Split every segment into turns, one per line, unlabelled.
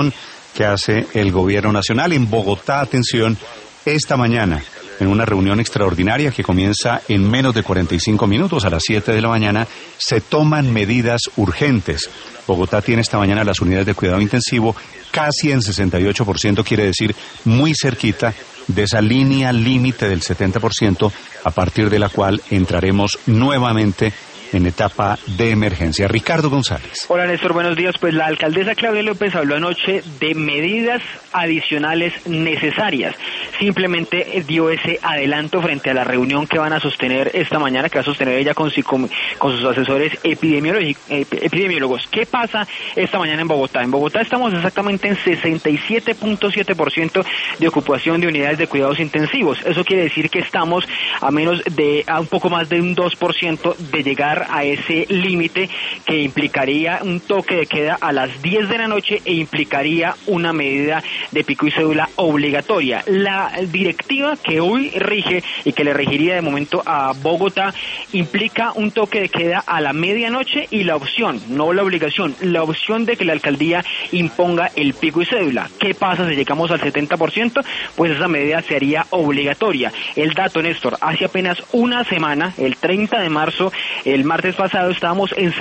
que hace el gobierno nacional. En Bogotá, atención, esta mañana, en una reunión extraordinaria que comienza en menos de 45 minutos, a las 7 de la mañana, se toman medidas urgentes. Bogotá tiene esta mañana las unidades de cuidado intensivo casi en 68%, quiere decir muy cerquita de esa línea límite del 70%, a partir de la cual entraremos nuevamente en etapa de emergencia. Ricardo González.
Hola Néstor, buenos días. Pues la alcaldesa Claudia López habló anoche de medidas adicionales necesarias. Simplemente dio ese adelanto frente a la reunión que van a sostener esta mañana, que va a sostener ella con sus asesores epidemiólogos. ¿Qué pasa esta mañana en Bogotá? En Bogotá estamos exactamente en 67.7% de ocupación de unidades de cuidados intensivos. Eso quiere decir que estamos a un poco más de un 2% de llegar a ese límite, que implicaría un toque de queda a las 10 de la noche e implicaría una medida de pico y cédula obligatoria. La directiva que hoy rige y que le regiría de momento a Bogotá implica un toque de queda a la medianoche y la opción, no la obligación, la opción de que la alcaldía imponga el pico y cédula. ¿Qué pasa si llegamos al 70%? Pues esa medida se haría obligatoria. El dato, Néstor, hace apenas una semana, el 30 de marzo, el martes pasado, estábamos en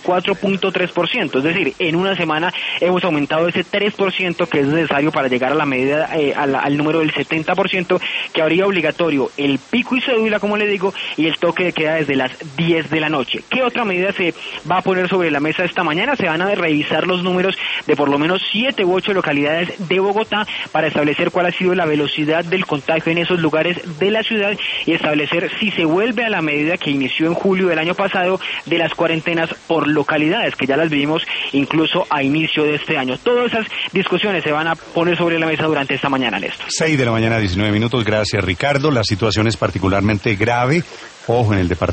64.3%, es decir, en una semana hemos aumentado ese 3% que es necesario para llegar a la medida, al número del 70%, que habría obligatorio el pico y cédula, como le digo, y el toque de queda desde las 10 de la noche. ¿Qué otra medida se va a poner sobre la mesa esta mañana? Se van a revisar los números de por lo menos 7 u 8 localidades de Bogotá para establecer cuál ha sido la velocidad del contagio en esos lugares de la ciudad y establecer si se vuelve a la medida que inició en julio del año pasado de las cuarentenas por localidades, que ya las vivimos incluso a inicio de este año. Todas esas discusiones se van a poner sobre la mesa durante esta mañana, Néstor.
6 de la mañana, 19 minutos. Gracias, Ricardo. La situación es particularmente grave. Ojo, en el departamento